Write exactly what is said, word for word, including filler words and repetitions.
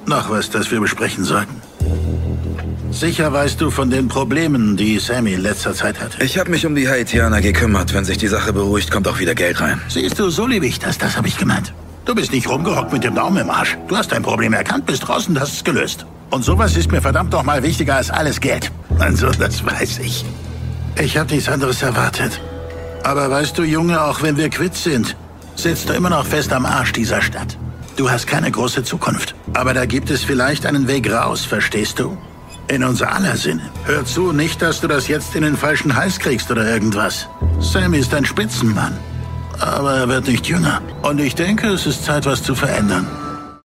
Noch was, das wir besprechen sollten. Sicher weißt du von den Problemen, die Sammy in letzter Zeit hatte. Ich habe mich um die Haitianer gekümmert. Wenn sich die Sache beruhigt, kommt auch wieder Geld rein. Siehst du, so liebe ich das. Das habe ich gemeint. Du bist nicht rumgehockt mit dem Daumen im Arsch. Du hast dein Problem erkannt, bist draußen, hast es gelöst. Und sowas ist mir verdammt noch mal wichtiger als alles Geld. Also, das weiß ich. Ich habe nichts anderes erwartet. Aber weißt du, Junge, auch wenn wir quitt sind, sitzt du immer noch fest am Arsch dieser Stadt. Du hast keine große Zukunft. Aber da gibt es vielleicht einen Weg raus, verstehst du? In unser aller Sinne. Hör zu, nicht, dass du das jetzt in den falschen Hals kriegst oder irgendwas. Sammy ist ein Spitzenmann. Aber er wird nicht jünger. Und ich denke, es ist Zeit, was zu verändern.